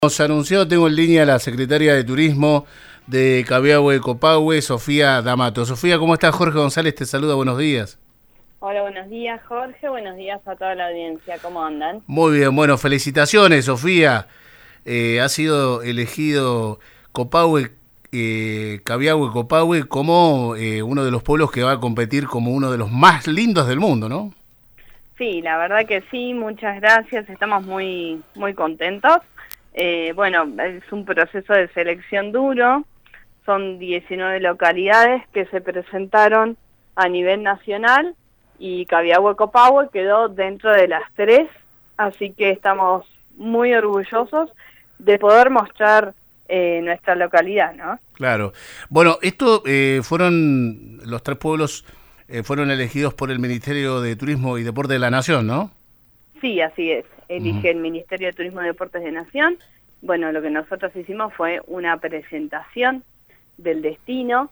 Nos anunció, tengo en línea a la secretaria de Turismo de Cabiahue Copahue, Sofía D'Amato. Sofía, ¿cómo estás? Jorge González te saluda, buenos días. Hola, buenos días Jorge, buenos días a toda la audiencia, ¿cómo andan? Muy bien, bueno, felicitaciones, Sofía. Ha sido elegido Copahue, Cabiahue Copahue como uno de los pueblos que va a competir como uno de los más lindos del mundo, ¿no? Sí, la verdad que sí, muchas gracias, estamos muy contentos. Bueno, es un proceso de selección duro, son 19 localidades que se presentaron a nivel nacional y Cabiahue Copahue quedó dentro de las 3, así que estamos muy orgullosos de poder mostrar nuestra localidad, ¿no? Claro. Bueno, esto fueron los 3 pueblos fueron elegidos por el Ministerio de Turismo y Deporte de la Nación, ¿no? Sí, así es. Elige el Ministerio de Turismo y Deportes de Nación. Bueno, lo que nosotros hicimos fue una presentación del destino.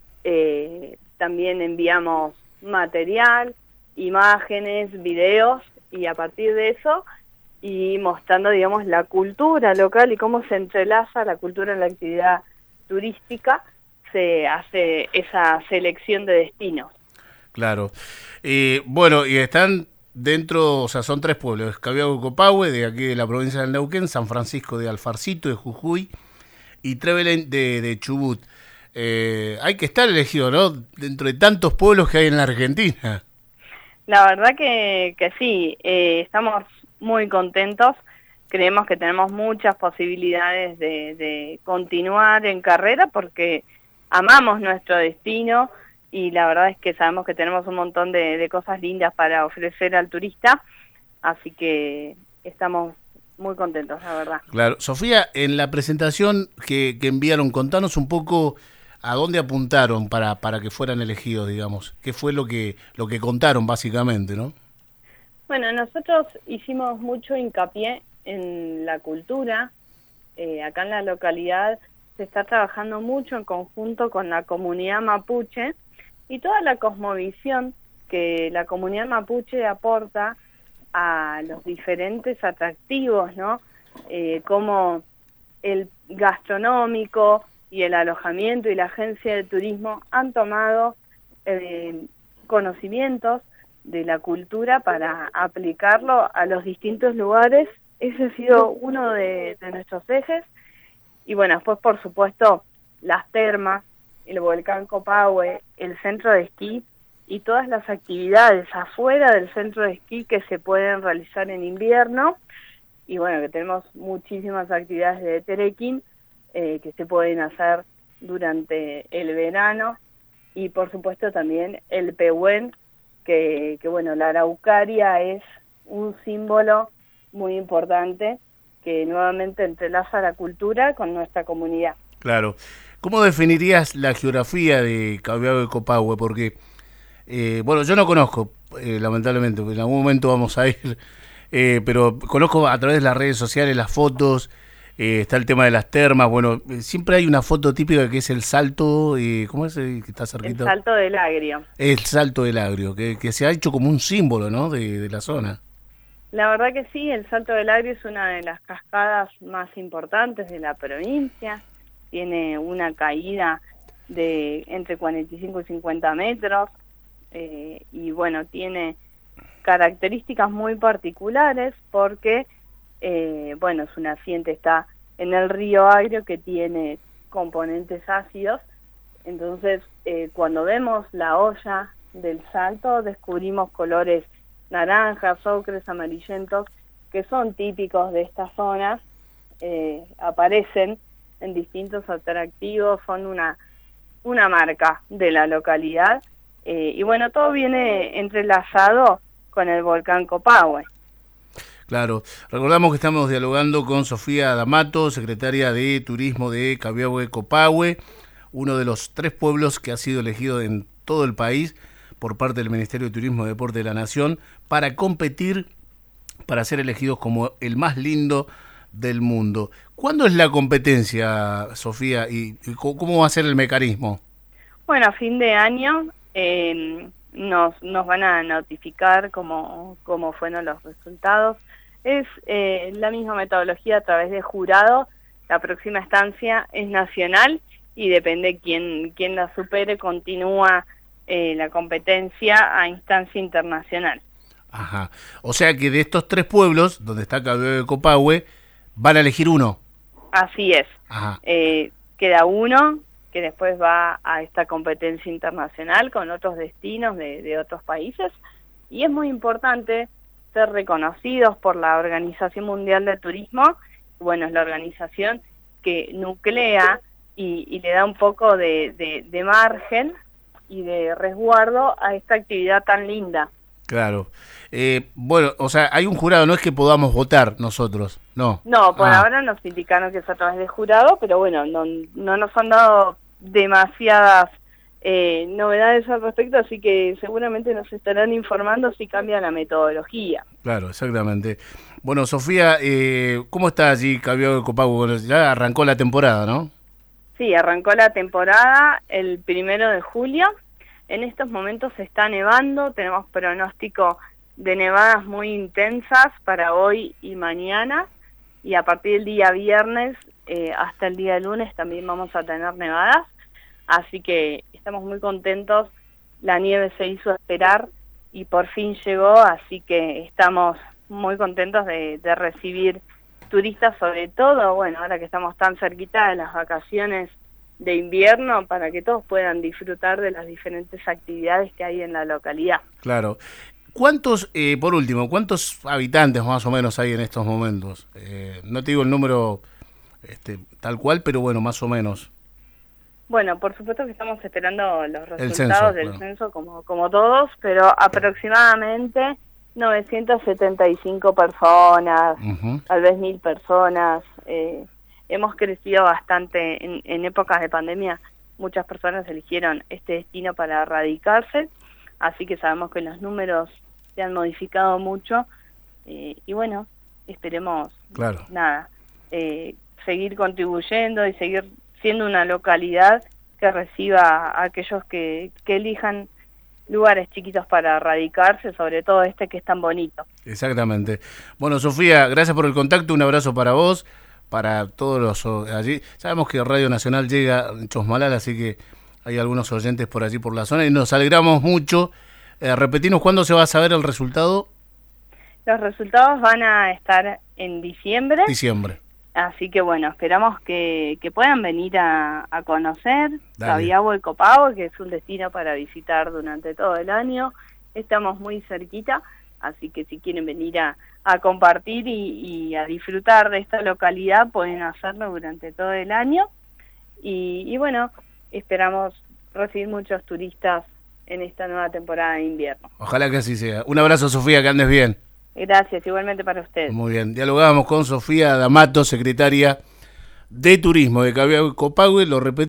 También enviamos material, imágenes, videos, y a partir de eso, y mostrando, digamos, la cultura local y cómo se entrelaza la cultura en la actividad turística, se hace esa selección de destinos. Claro. Bueno, y están dentro, o sea, son 3 pueblos: Cabiahue Copahue, de aquí de la provincia del Neuquén; San Francisco de Alfarcito, de Jujuy; y Trevelin de Chubut. Hay que estar elegido, ¿no? Dentro de tantos pueblos que hay en la Argentina. La verdad que sí, estamos muy contentos, creemos que tenemos muchas posibilidades de continuar en carrera porque amamos nuestro destino y la verdad es que sabemos que tenemos un montón de cosas lindas para ofrecer al turista, así que estamos muy contentos, la verdad. Claro. Sofía, en la presentación que enviaron, contanos un poco a dónde apuntaron para que fueran elegidos, digamos. ¿Qué fue lo que contaron, básicamente, no? Bueno, nosotros hicimos mucho hincapié en la cultura. Acá en la localidad se está trabajando mucho en conjunto con la comunidad mapuche y toda la cosmovisión que la comunidad mapuche aporta a los diferentes atractivos, ¿no? Como el gastronómico y el alojamiento y la agencia de turismo han tomado conocimientos de la cultura para aplicarlo a los distintos lugares. Ese ha sido uno de nuestros ejes. Y bueno, después por supuesto las termas, el volcán Copahue, el centro de esquí y todas las actividades afuera del centro de esquí que se pueden realizar en invierno. Y bueno, que tenemos muchísimas actividades de trekking que se pueden hacer durante el verano. Y por supuesto también el Pehuen, que bueno, la araucaria es un símbolo muy importante que nuevamente entrelaza la cultura con nuestra comunidad. Claro. ¿Cómo definirías la geografía de Cabiahue Copahue? Porque, bueno, yo no conozco, lamentablemente, porque en algún momento vamos a ir, pero conozco a través de las redes sociales las fotos, está el tema de las termas. Bueno, siempre hay una foto típica que es el salto, ¿cómo es que está cerquita? El Salto del Agrio. El Salto del Agrio, que se ha hecho como un símbolo, ¿no?, de la zona. La verdad que sí, el Salto del Agrio es una de las cascadas más importantes de la provincia. Tiene una caída de entre 45 y 50 metros y bueno, tiene características muy particulares porque, bueno, su naciente está en el río Agrio, que tiene componentes ácidos. Entonces, cuando vemos la hoya del Salto, descubrimos colores naranjas, ocres, amarillentos, que son típicos de estas zonas, aparecen en distintos atractivos, son una marca de la localidad, y bueno, todo viene entrelazado con el volcán Copahue. Claro, recordamos que estamos dialogando con Sofía D'Amato, secretaria de Turismo de Cabiahue Copahue, uno de los 3 pueblos que ha sido elegido en todo el país por parte del Ministerio de Turismo y Deporte de la Nación para competir, para ser elegidos como el más lindo del mundo. ¿Cuándo es la competencia, Sofía, y cómo va a ser el mecanismo? Bueno, a fin de año nos van a notificar cómo fueron los resultados. Es la misma metodología a través de jurado. La próxima estancia es nacional y depende quién la supere, continúa la competencia a instancia internacional. Ajá. O sea que de estos 3 pueblos, donde está Cabiobbe de Copahue, van a elegir uno. Así es. Ajá. Queda uno que después va a esta competencia internacional con otros destinos de otros países, y es muy importante ser reconocidos por la Organización Mundial de Turismo. Bueno, es la organización que nuclea y le da un poco de margen y de resguardo a esta actividad tan linda. Claro. Bueno, o sea, hay un jurado, no es que podamos votar nosotros, no. No, por ahora nos indicaron que es a través de jurado, pero bueno, no nos han dado demasiadas novedades al respecto, así que seguramente nos estarán informando si cambia la metodología. Claro, exactamente. Bueno, Sofía, ¿cómo está allí Cabiobbe de Copahue? Bueno, ya arrancó la temporada, ¿no? Sí, arrancó la temporada el 1 de julio. En estos momentos se está nevando, tenemos pronóstico de nevadas muy intensas para hoy y mañana, y a partir del día viernes hasta el día lunes también vamos a tener nevadas, así que estamos muy contentos. La nieve se hizo esperar y por fin llegó, así que estamos muy contentos de recibir turistas, sobre todo, bueno, ahora que estamos tan cerquita de las vacaciones de invierno, para que todos puedan disfrutar de las diferentes actividades que hay en la localidad. Claro. ¿Cuántos, por último, cuántos habitantes más o menos hay en estos momentos? No te digo el número tal cual, pero bueno, más o menos. Bueno, por supuesto que estamos esperando los resultados censo, del claro. censo como todos, pero aproximadamente 975 personas, tal vez 1000 personas. Hemos crecido bastante en épocas de pandemia. Muchas personas eligieron este destino para radicarse, así que sabemos que los números se han modificado mucho, y bueno, esperemos Claro. seguir contribuyendo y seguir siendo una localidad que reciba a aquellos que elijan lugares chiquitos para radicarse, sobre todo este que es tan bonito. Exactamente. Bueno, Sofía, gracias por el contacto, un abrazo para vos, para todos los allí. Sabemos que Radio Nacional llega en Chosmalal, así que hay algunos oyentes por allí por la zona y nos alegramos mucho. Repetimos, ¿cuándo se va a saber el resultado? Los resultados van a estar en diciembre. Diciembre. Así que bueno, esperamos que puedan venir a conocer Cabiobbe de Copahue, que es un destino para visitar durante todo el año. Estamos muy cerquita, así que si quieren venir a compartir y a disfrutar de esta localidad, pueden hacerlo durante todo el año. Y bueno, esperamos recibir muchos turistas en esta nueva temporada de invierno. Ojalá que así sea. Un abrazo, Sofía, que andes bien. Gracias, igualmente para ustedes. Muy bien, dialogábamos con Sofía D'Amato, secretaria de Turismo de Cabiobbe de Copahue, lo repito.